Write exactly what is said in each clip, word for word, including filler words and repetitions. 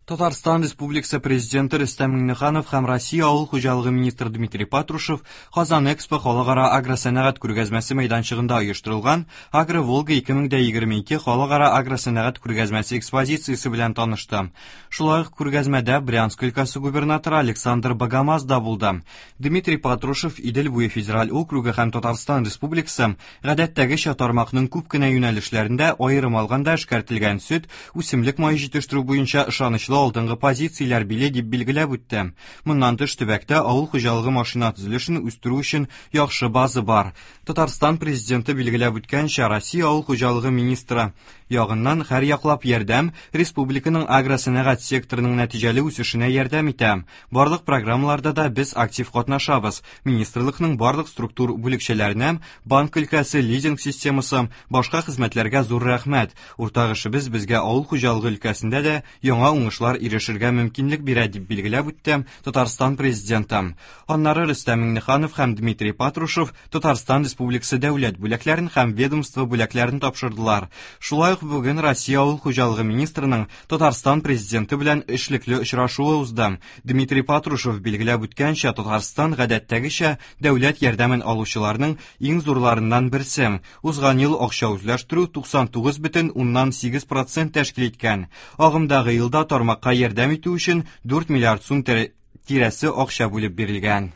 Татарстан Республикасы Президенты Рөстәм Миңнеханов һәм Россия авыл хуҗалыгы министры Дмитрий Патрушев Казан Экспо халыкара агросәнәгать күргәзмәсе мәйданчыгында оештырылган Агро-Волга ике мең егерме ике халыкара агросәнәгать күргәзмәсе экспозициясе белән танышты. Шулай ук күргәзмәдә Брянск өлкәсе губернаторы Александр Богомаз да булды. Дмитрий Патрушев Идел буе федераль округы һәм Татарстан Республикасы гадәттәгечә тармакның күп кенә юнәлешләрендә аерым алганда эшкәртелгән сөт, үсемлек мае җитештерү буенча ышанычлы алдынгы позицияләр биле дип билгеләп үтте. Моннан тыш төбәктә авыл хуҗалыгы машина төзелешен үстерү өчен яхшы база бар. Татарстан президенты билгеләп үткәнчә, Россия авыл хуҗалыгы министры ягыннан һәр яклап ярдәм республиканың агросәнәгать секторының нәтиҗәле үсешенә ярдәм итә. Барлык программаларда да без актив катнашабыз. Министрлыкның барлык структур бүлекчәләренә, банк өлкәсе, лизинг системасы, башка хезмәтләргә зур рәхмәт. Уртак эшебез безгә авыл хуҗалыгы өлкәсендә дә яңа уңышлар ирешергә мөмкинлек бирә дип билгеләп үтте Татарстан президенты. Аннары Рөстәм Миңнеханов һәм Дмитрий Патрушев Татарстан Республикасы дәүләт бүләкләрен һәм ведомство бүләкләрен тапшырдылар. Шулай ук бүген Россия авыл хуҗалыгы министрының Татарстан президенты белән эшлекле очрашуы узды. Дмитрий Патрушев билгеләп үткәнчә, Татарстан гадәттәгечә дәүләт ярдәмен алучыларның иң зурларыннан берсе. Узган ел акча үзләштерү туксан тугыз бөтен уннан сигез процент тәшкил иткән. Агымдагы елда тармакка ярдәм итү өчен дүрт миллиард сум тирәсе акча бүлеп бирелгән.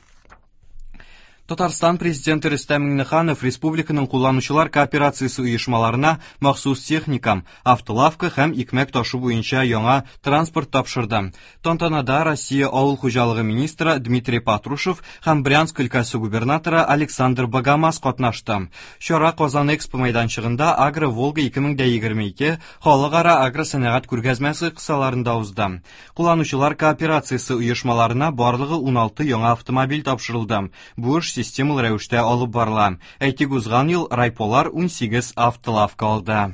Татарстан президенты Рөстәм Миңнеханов республиканың кулланучылар кооперациясе оешмаларына махсус техникам, автолавка һәм икмәк ташу буенча яңа транспорт тапшырды. Тантанада Россия авыл хуҗалыгы министры Дмитрий Патрушев һәм Брянск өлкәсе губернаторы Александр Богомаз катнашты. Чара Казан Экспо мәйданчыгында Агро-Волга ике мең егерме ике халыкара агросәнәгать күргәзмәсе кысаларында узды. Кулланучылар кооперациясе оешмаларына барлыгы ун алты яңа автомобиль тапшырылды. Бу эш системалы рәвештә алып барыла. Әйтик, узган ел райполар ун сигез автолавка алды.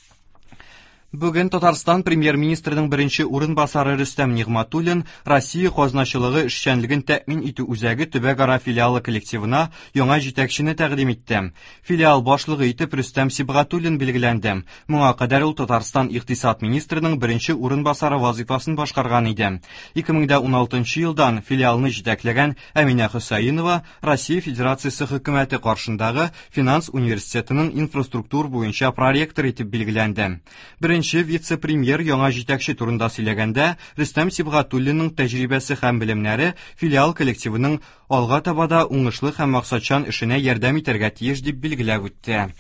Бүген Татарстан премьер-министрының беренче урынбасары Рөстәм Нигъмәтуллин Россия казначылыгы эшчәнлеген тәэмин итү үзәге төбәк-ара филиалы коллективына яңа җитәкчене тәкъдим итте. Филиал башлыгы итеп Рөстәм Сибгатуллин билгеләнде. Моңа кадәр ул Татарстан икътисад министрының беренче урынбасары вазифасын башкарган иде. ике мең ун алтынчы елдан филиалны җитәкләгән Әминә Хөсәенова Россия Федерациясе хөкүмәте каршындагы финанс университетының инфраструктура буенча проректор итеп билгеләнде. Беренче вице-премьер яңа җитәкче турында сөйләгәндә, Рөстәм Сибгатуллинның тәҗрибәсе һәм белемнәре филиал коллективының алга табада уңышлы һәм максатчан эшенә ярдәм итәргә тиеш дип билгеләп үтте.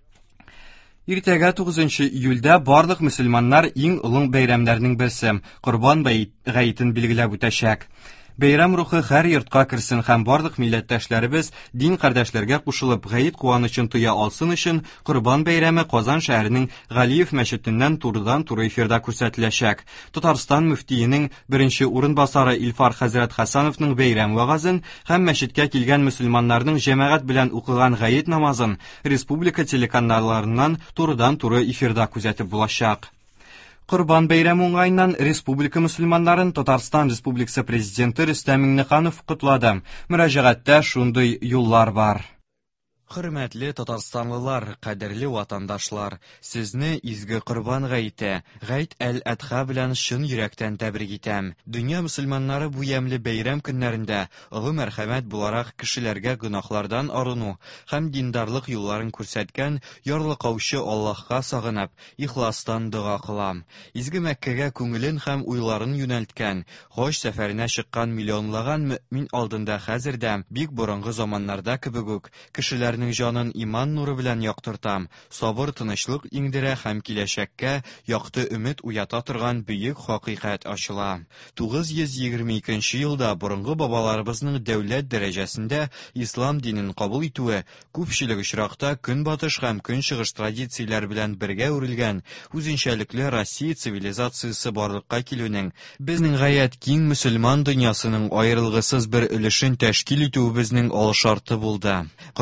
Иртәгә тугызынчы июльдә барлык мөселманнар иң олуг бәйрәмнәрнең берсе Корбан гаетен билгеләп үтәчәк. Бәйрәм рухы һәр йортка керсен һәм барлык милләттәшләребез дин кардәшләргә кушылып гает куанычын тоя алсын өчен Корбан бәйрәме Казан шәһәренең Галиев мәчетеннән турыдан-туры эфирда күрсәтеләчәк. Татарстан мөфтиенең беренче урынбасары Илфар хәзрәт Хәсәновның бәйрәм вагазын һәм мәчеткә килгән мөселманнарның җәмәгать белән укыган гает намазын республика телеканалларыннан турыдан-туры эфирда күзәтеп булачак. Корбан бәйрәме уңаеннан республика мөселманнарын Татарстан Республикасы президенты Рөстәм Миңнеханов котлады. Мөрәҗәгатьтә шундый юллар бар. Хөрмәтле татарстанлылар, кадерле ватандашлар, сезне изге Корбан гаете, Гаит әл-Адха белән чын йөрәктән тәбрик итәм. Дөнья мөселманнары бу ямьле бәйрәм көннәрендә олы мәрхәмәт буларак кешеләргә гөнаһлардан арыну һәм диндарлык юлларын күрсәткән ярлыкаучы Аллаһка сагынып, ихластан дуга кылам. Изге Мәккәгә күңелен һәм уйларын юнәлткән, хаҗ сәфәренә чыккан миллионлаган мөэмин алдында хәзердә бик борынгы заманнарда кебек үк кешеләр җанын иман нуры белән яктыртам, сабыр тынычлык иңдерә һәм киләчәккә якты өмет уята торган бөек хакыйкать ачыла. тугыз йөз егерме икенче елда борынгы бабаларыбызның дәүләт дәрәҗәсендә ислам динен кабул итүе күпчелек очракта көнбатыш һәм көнчыгыш традицияләр белән бергә үрелгән үзенчәлекле Россия цивилизациясе барлыкка килүнең, безнең гаять киң мөселман дөньясының аерылгысыз бер өлешен тәшкил итүебезнең алшарты булды. Корбан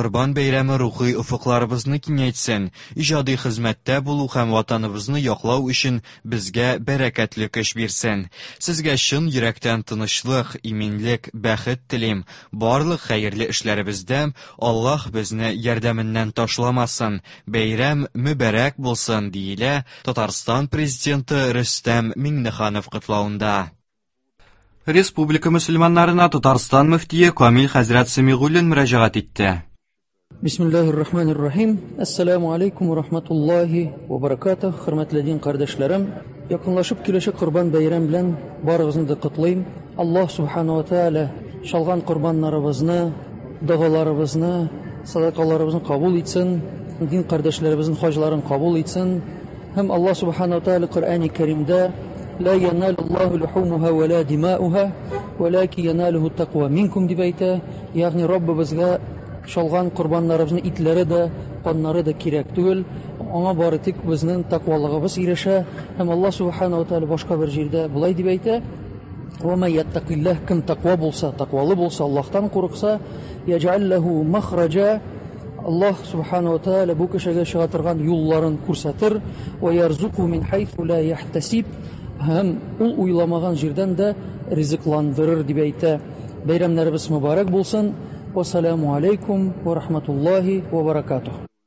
бәйрәме рухи офыкларыбызны киңәйтсен, иҗади хезмәттә булу һәм ватаныбызны яклау өчен безгә бәрәкәтле көч бирсен. Сезгә чын йөрәктән тынычлык, иминлек, бәхет телим. Барлык хәерле эшләребездә Аллаһ безне ярдәменнән ташламасын. Бәйрәм мөбарәк булсын, диелә Татарстан президенты Рөстәм Миңнеханов котлауында. Республика мөселманнарына Татарстан мөфтие Камил хәзрәт Сәмигуллин мөрәҗәгать итте. Бисмиллаһир-рахманир-рахим. Ассаламу алейкум ва рахматуллаһи ва баракатуһ. Хөрмәтле дин кардәшләрем, якынлашып киләчәк Корбан бәйрәм белән барыгызны да котлыйм. Аллаһ субханаһу ва тааля шалган корбаннарыбызны, дугаларыбызны, садакаларыбызны кабул итсен, дин кардәшләребезнең хаҗларын кабул итсен. Һәм Аллаһ субханаһу ва тааля Коръәни Кәримдә لا ينال الله لحومها ولا دماؤها ولكن يناله التقوى منكم дип әйтә. Ягъни Раббыбызга шалган корбаннарыбызның итләре дә, каннары да кирәк түгел. Аңа бары тик безнең тақвалыгыбыз ирешә. Һәм Аллаһ субханаһу ва тааля башка бер җирдә булай дип әйтә: "Ва ман яттақиллаһ", кем тақва булса, тақвалы булса, Аллаһтан курыкса, яҗ'ал лаху махраҗа, Аллаһ субханаһу ва тааля бу кешегә чыга торган юлларын күрсәтер. "Ва ярзуқу мин хайсу ла яхтасиб", һәм ул уйламаган җирдән дә ризыкландырыр дип әйтә. Бәйрәмнәребез мөбарәк булсын. Ва саламу алейкум ва рахматуллаһи ва баракатуһ.